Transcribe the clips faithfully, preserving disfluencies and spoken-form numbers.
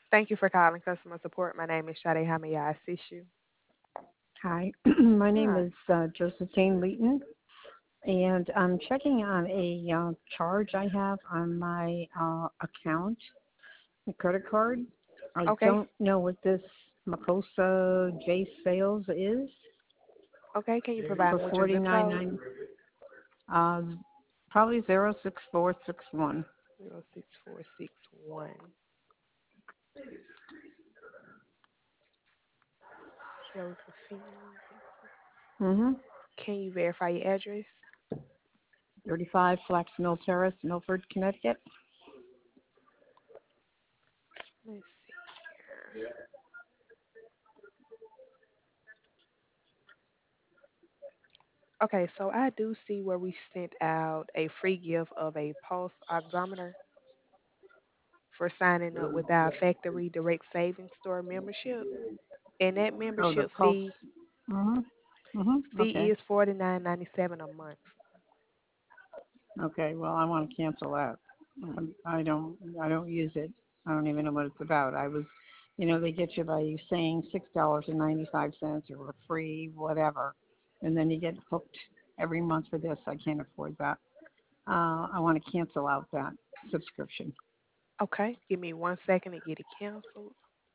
Thank you for calling customer support. My name is Sade. How may I assist you? Hi, my name Hi. is uh, Josephine Leeton, and I'm checking on a uh, charge I have on my uh, account, a credit card. I Okay. don't know what this Makosa J Sales is Okay. Can you provide for me with your forty zip nine code? nine. Um, probably zero six four six one. Zero six four six one. Josephine. Mm-hmm. Can you verify your address? thirty-five Flax Mill Terrace, Milford, Connecticut. Let's see here. Okay, so I do see where we sent out a free gift of a pulse oximeter for signing up with our factory direct savings store membership. And that Oh, the membership Pulse. fee Mm-hmm. Mm-hmm. fee Okay. is forty nine ninety seven a month. Okay. Well, I want to cancel that. Um, I don't. I don't use it. I don't even know what it's about. I was, you know, they get you by saying six dollars and ninety five cents or free whatever, and then you get hooked every month for this. I can't afford that. Uh, I want to cancel out that subscription. Okay, give me one second to get it canceled.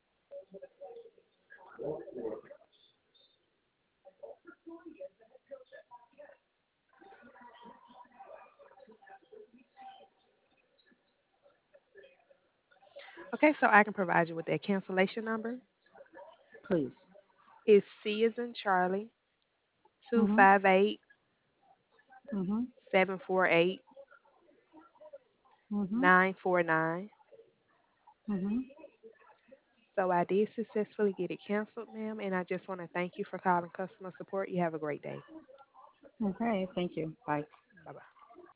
Okay, so I can provide you with that cancellation number. Please. It's C as in Charlie, two Mhm. five eight Mhm. seven four eight Mhm. nine four nine. Mhm. So I did successfully get it canceled, ma'am, and I just want to thank you for calling customer support. You have a great day. Okay. Thank you. Bye. Bye bye.